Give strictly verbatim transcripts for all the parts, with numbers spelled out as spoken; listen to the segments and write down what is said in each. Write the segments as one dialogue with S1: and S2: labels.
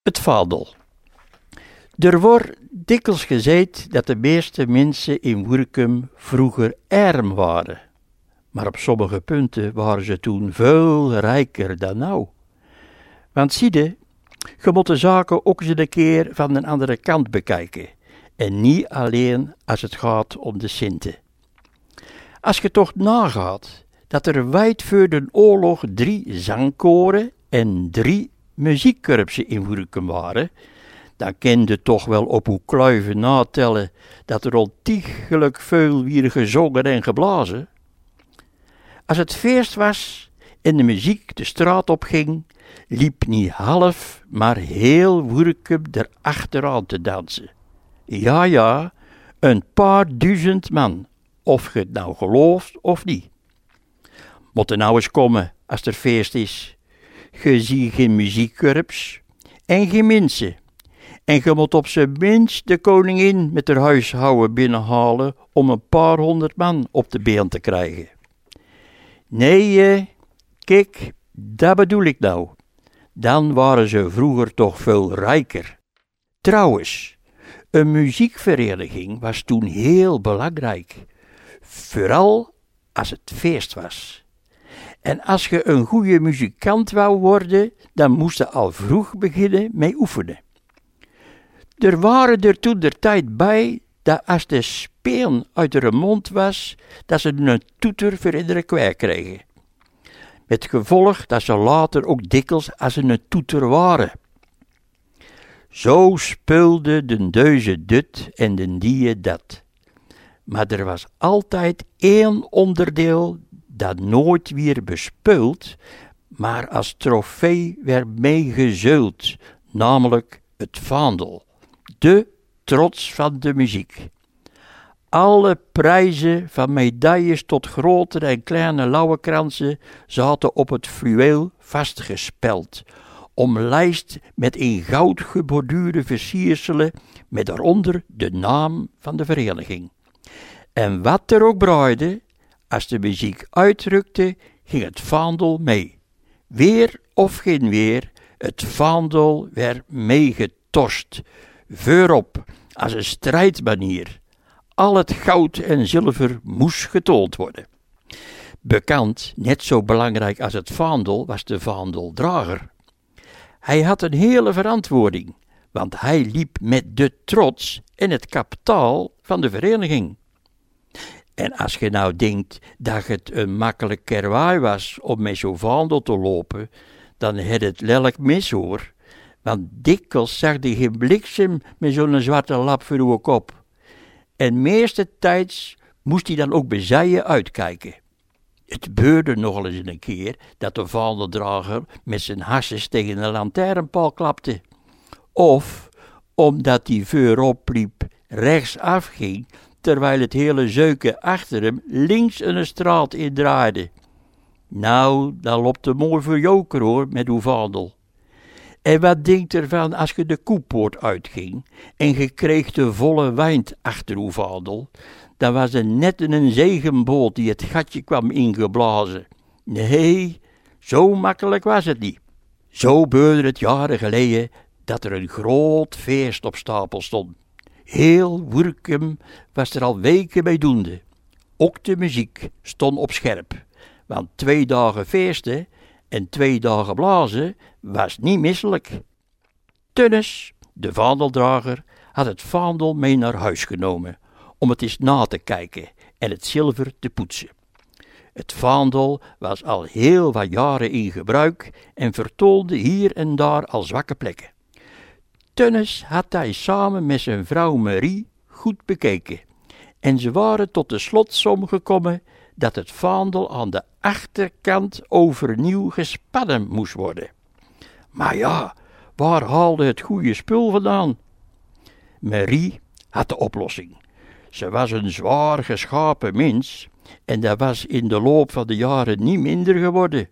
S1: Het vaandel. Er wordt dikwijls gezegd dat de meeste mensen in Woerkum vroeger arm waren. Maar op sommige punten waren ze toen veel rijker dan nou. Want ziede, je moet de zaken ook eens een keer van een andere kant bekijken. En niet alleen als het gaat om de centen. Als je toch nagaat dat er wijd voor de oorlog drie zangkoren en drie muziekkorpsen in Woerkum waren, dan kun je toch wel op hoe kluiven natellen dat er ontiegelijk veel weer gezongen en geblazen. Als het feest was en de muziek de straat op ging, liep niet half, maar heel Woerkum erachteraan te dansen. Ja, ja, een paar duizend man, of je het nou gelooft of niet. Moet er nou eens komen als er feest is. Je ziet geen muziekkorps en geen mensen. En je moet op zijn minst de koningin met haar huishouden binnenhalen om een paar honderd man op de been te krijgen. Nee, eh, kijk, dat bedoel ik nou. Dan waren ze vroeger toch veel rijker. Trouwens, een muziekvereniging was toen heel belangrijk. Vooral als het feest was. En als je een goede muzikant wou worden, dan moest je al vroeg beginnen met oefenen. Er waren er toen der tijd bij dat als de speen uit haar mond was, dat ze een toeter voor iedere kwijt kregen. Met gevolg dat ze later ook dikwijls als een toeter waren. Zo speelde de deuze dit en de die dat. Maar er was altijd één onderdeel dat nooit weer bespeeld, maar als trofee werd meegezeuld, namelijk het vaandel, de trots van de muziek. Alle prijzen, van medailles tot grote en kleine lauwekransen, zaten op het fluweel vastgespeld, omlijst met in goud geborduurde versierselen, met daaronder de naam van de vereniging. En wat er ook braaide, als de muziek uitrukte, ging het vaandel mee. Weer of geen weer, het vaandel werd meegetorst. Voorop, als een strijdbanier. Al het goud en zilver moest getoond worden. Bekend, net zo belangrijk als het vaandel, was de vaandeldrager. Hij had een hele verantwoording, want hij liep met de trots en het kapitaal van de vereniging. En als je nou denkt dat het een makkelijk kerwaai was om met zo'n vaandel te lopen, dan had het lelijk mis hoor. Want dikwijls zag je geen bliksem met zo'n zwarte lap voor uw kop. En meeste tijds moest hij dan ook bezijen uitkijken. Het gebeurde nogal eens een keer dat de vaandeldrager met zijn hasses tegen een lantaarnpaal klapte. Of omdat hij voorop liep rechtsaf ging, terwijl het hele zeuken achter hem links een straat indraaide. Nou, dat loopt mooi voor joker hoor, met uw vaandel. En wat denkt ervan als je de koepoort uitging en je kreeg de volle wind achter uw vaandel, dan was het net een zegenboot die het gatje kwam ingeblazen. Nee, zo makkelijk was het niet. Zo gebeurde het jaren geleden dat er een groot feest op stapel stond. Heel Woerkum was er al weken bij doende. Ook de muziek stond op scherp, want twee dagen feesten en twee dagen blazen was niet misselijk. Tönnes, de vaandeldrager, had het vaandel mee naar huis genomen, om het eens na te kijken en het zilver te poetsen. Het vaandel was al heel wat jaren in gebruik en vertoonde hier en daar al zwakke plekken. Tönnes had hij samen met zijn vrouw Marie goed bekeken en ze waren tot de slotsom gekomen dat het vaandel aan de achterkant overnieuw gespannen moest worden. Maar ja, waar haalde het goede spul vandaan? Marie had de oplossing. Ze was een zwaar geschapen mens en dat was in de loop van de jaren niet minder geworden.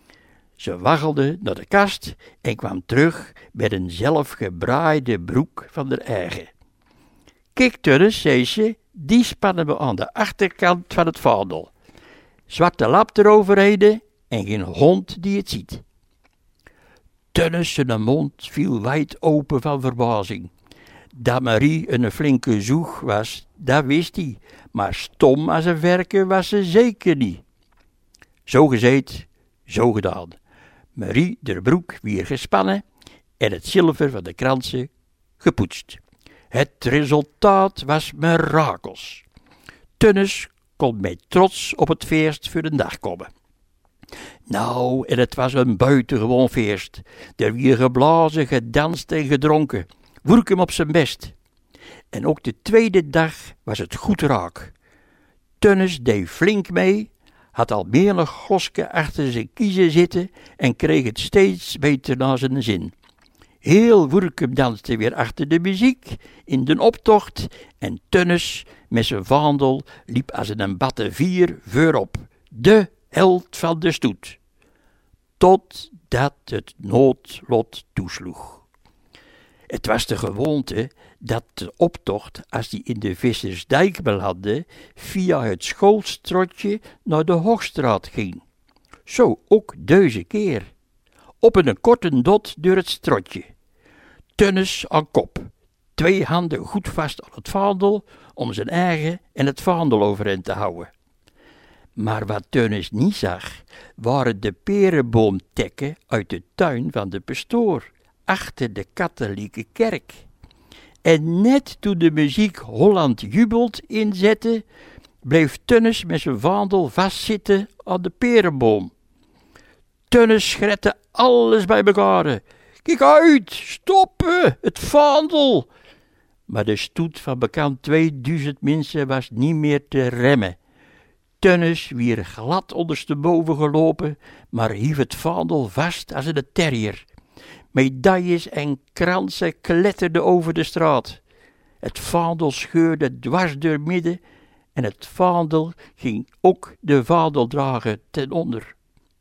S1: Ze waggelde naar de kast en kwam terug met een zelfgebraaide broek van haar eigen. Kijk Tönnes, zei ze, die spannen we aan de achterkant van het vaandel. Zwarte lap eroverheen en geen hond die het ziet. Tönnes zijn mond viel wijd open van verbazing. Dat Marie een flinke zoeg was, dat wist hij, maar stom als een verken was ze zeker niet. Zo gezegd, zo gedaan. Marie der broek weer gespannen en het zilver van de kransen gepoetst. Het resultaat was mirakels. Tönnes kon met trots op het feest voor de dag komen. Nou, en het was een buitengewoon feest. Er weer geblazen, gedanst en gedronken. Woerk hem op zijn best. En ook de tweede dag was het goed raak. Tönnes deed flink mee, had al menig gloske achter zijn kiezen zitten en kreeg het steeds beter naar zijn zin. Heel Woerkum danste weer achter de muziek in de optocht en Tönnes met zijn vaandel liep als een batte vier voorop, de held van de stoet. Totdat het noodlot toesloeg. Het was de gewoonte dat de optocht, als die in de Vissersdijk belandde, via het schoolstrotje naar de Hoogstraat ging. Zo ook deze keer. Op een korte dot door het strotje. Tönnes aan kop, twee handen goed vast aan het vaandel om zijn eigen en het vaandel overeind te houden. Maar wat Tönnes niet zag, waren de perenboomtekken uit de tuin van de pastoor, achter de katholieke kerk. En net toen de muziek Holland jubelt inzette, bleef Tönnes met zijn vaandel vastzitten aan de perenboom. Tönnes schrette alles bij elkaar. Kijk uit, stoppen, het vaandel! Maar de stoet van bekend tweeduizend mensen was niet meer te remmen. Tönnes weer glad ondersteboven gelopen, maar hief het vaandel vast als een terrier. Medailles en kransen kletterden over de straat. Het vaandel scheurde dwars door midden en het vaandel ging ook de vaandeldrager ten onder.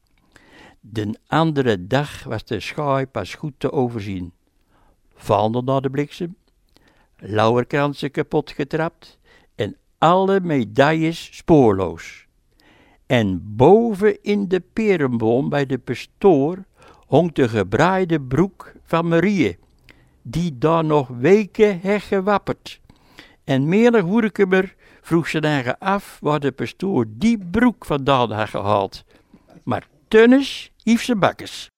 S1: De andere dag was de schaai pas goed te overzien. Vaandel naar de bliksem, lauwerkransen kapot getrapt en alle medailles spoorloos. En boven in de perenboom bij de pastoor hong de gebraaide broek van Marie, die daar nog weken heeft gewapperd. En menig Woerkumer vroeg zijn eigen af waar de pastoor die broek vandaan had gehaald. Maar Tönnes hief zijn bakkes.